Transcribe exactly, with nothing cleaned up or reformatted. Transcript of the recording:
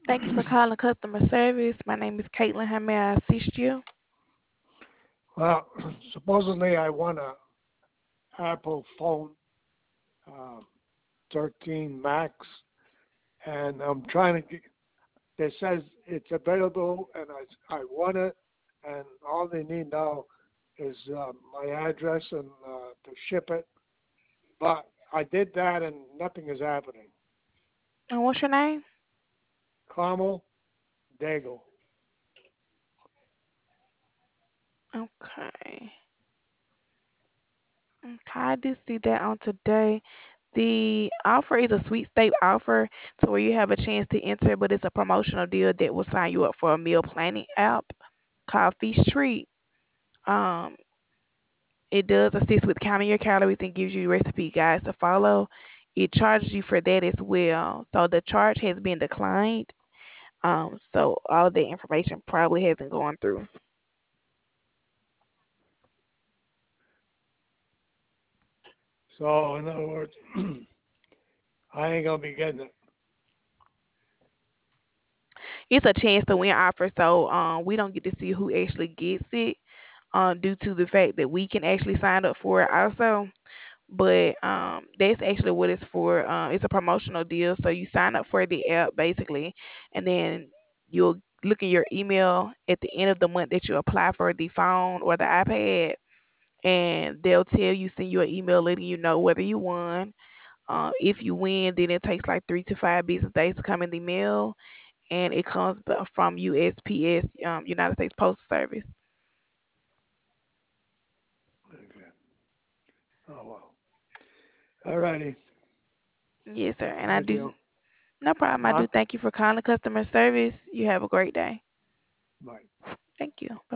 Thank you for calling customer service. My name is Caitlin. How may I assist you? Well, supposedly I won a Apple phone uh, thirteen Max, and I'm trying to get. It says it's available, and I I won it, and all they need now is uh, my address and uh, to ship it. But I did that, and nothing is happening. And what's your name? Carmel Daigle. Okay. Okay, I do see that on today. The offer is a sweepstake offer to where you have a chance to enter, but it's a promotional deal that will sign you up for a meal planning app called Feast Treat. Um, it does assist with counting your calories and gives you recipe guides to follow. It charges you for that as well. So the charge has been declined. Um, so all the information probably hasn't gone through. So in other words, I ain't gonna be getting it. It's a chance to win offer, so um, we don't get to see who actually gets it, uh, due to the fact that we can actually sign up for it also. But um, that's actually what it's for. Um, it's a promotional deal, so you sign up for the app basically, and then you'll look in your email at the end of the month that you apply for the phone or the iPad, and they'll tell you, send you an email letting you know whether you won. Uh, if you win, then it takes like three to five business days to come in the mail, and it comes b- from U S P S, um, United States Postal Service. Okay. Oh well. All righty. Yes, sir. And I Thank do, you. no problem. I Huh? do thank you for calling customer service. You have a great day. Bye. Thank you. Bye.